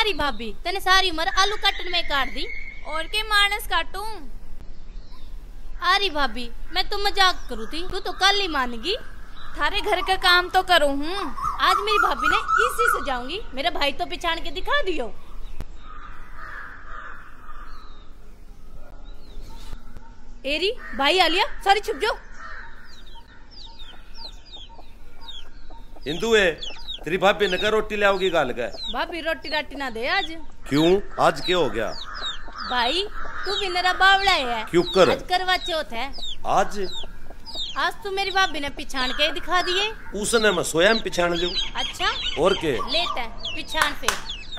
अरे भाभी तने सारी उम्र आलू काटने में काट दी और के मानस काटूं। अरे भाभी मैं तो मजाक करूँ थी, तू तो कल ही मानेगी। थारे घर का काम तो करूँ हूँ। आज मेरी भाभी ने इसी से जाऊंगी, मेरा भाई तो पिछाड़ के दिखा दियो। एरी भाई आलिया सारी छुप जाओ। हिंदू है तेरी भाभी ने रोटी ले आओगी गाल का। भाभी रोटी राटी ना दे आज। क्यों आज क्या हो गया? भाई तू भी मेरा बावड़ा है। क्यों कर? आज करवा चौथ है। आज तू मेरी भाभी ने पिछाड़ के दिखा दिए। उसने मैं स्वयं पिछाड़ लूं। अच्छा और के लेता है पिछाड़ से।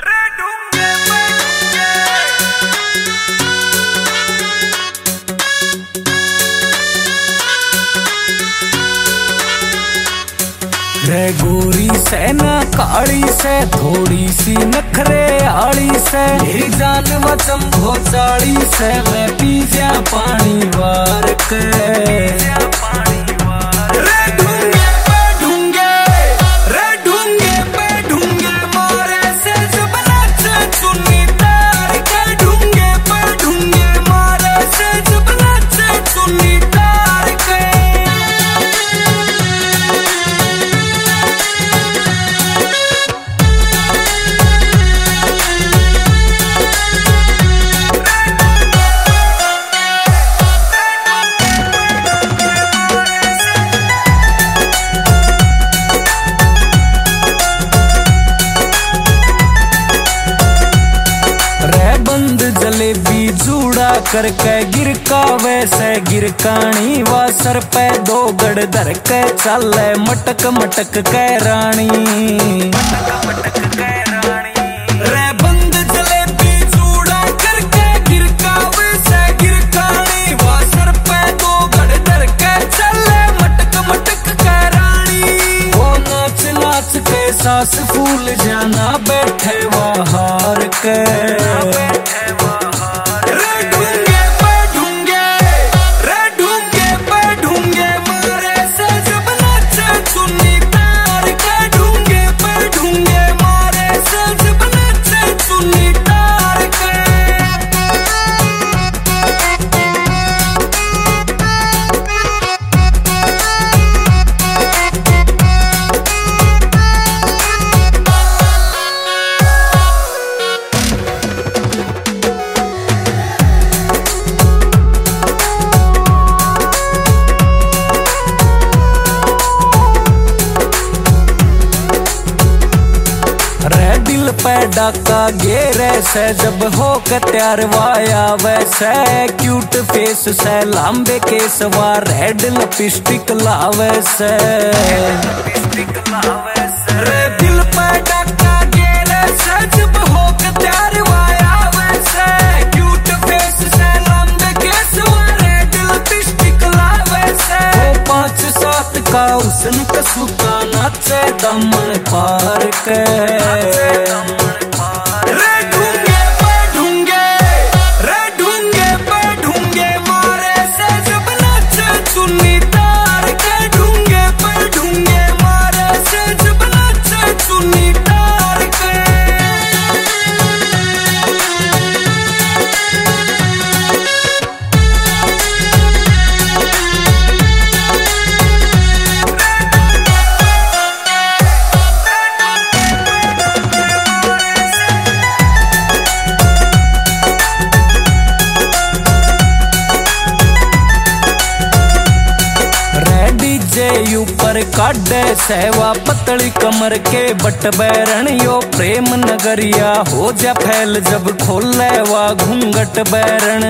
रे गोरी से ना काली से थोड़ी सी नखरे आली से मेरी जान वचम भोचाली से मैं पी जा पानी वार के। रे ढूंगे पे ढूंगे, रे ढूंगे पे ढूंगे मारे से जब नाचे चुन्नी तार के। ढूंगे पे ढूंगे मारे से जब नाचे चुन्नी तार के। जलेबी जूड़ा करके गिरका वैसे गिरकानी वा सर पे दो गड़ धर के चले मटक मटक के रानी। रे बंद जलेबी जूड़ा करके गिरका वैसे गिरकानी वा सर पे दो गड़ धर के चले मटक मटक के रानी। वो नाच नाच के सास फूल जाना बैठे वहार के। पे डाका घेरे से जब हो के तैयार वाया वैसे क्यूट फेस से लांबे केस वा रेड लिपस्टिक लावे से। रे दिल पे डाका घेरे से जब हो के तैयार वाया वैसे क्यूट फेस से लांबे केस वा रेड लिपस्टिक लावे से। वो 5-7 का उसने कसूता नाचे दमन पार के। ऊपर काढ़े सेवा पतली कमर के बट बैरण यो प्रेम नगरिया हो जा फैल जब खोले वा घूंघट बैरण।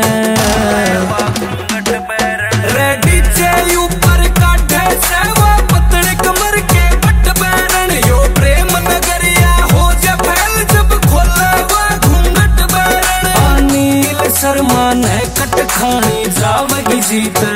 रे डीजे ऊपर काढ़े सेवा पतली कमर के बट बैरण यो प्रेम नगरिया हो जा फैल जब खोले वा घूंघट बैरण। अनिल शर्मा ने कट खानी जावगी जीत